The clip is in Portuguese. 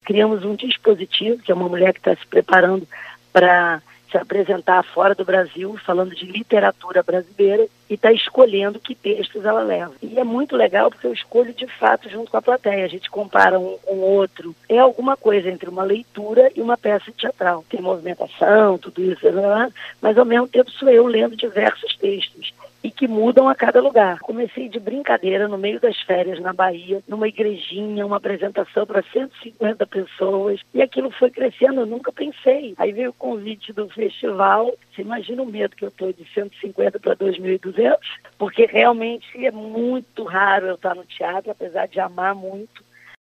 Criamos um dispositivo, que é uma mulher que está se preparando para se apresentar fora do Brasil, falando de literatura brasileira, e está escolhendo que textos ela leva. E é muito legal porque eu escolho de fato junto com a plateia. A gente compara um com o outro. É alguma coisa entre uma leitura e uma peça teatral. Tem movimentação, tudo isso, mas ao mesmo tempo sou eu lendo diversos textos e que mudam a cada lugar. Comecei de brincadeira no meio das férias na Bahia, numa igrejinha, uma apresentação para 150 pessoas, e aquilo foi crescendo, eu nunca pensei. Aí veio o convite do festival, você imagina o medo que eu estou de 150 para 2.200, porque realmente é muito raro eu estar no teatro, apesar de amar muito,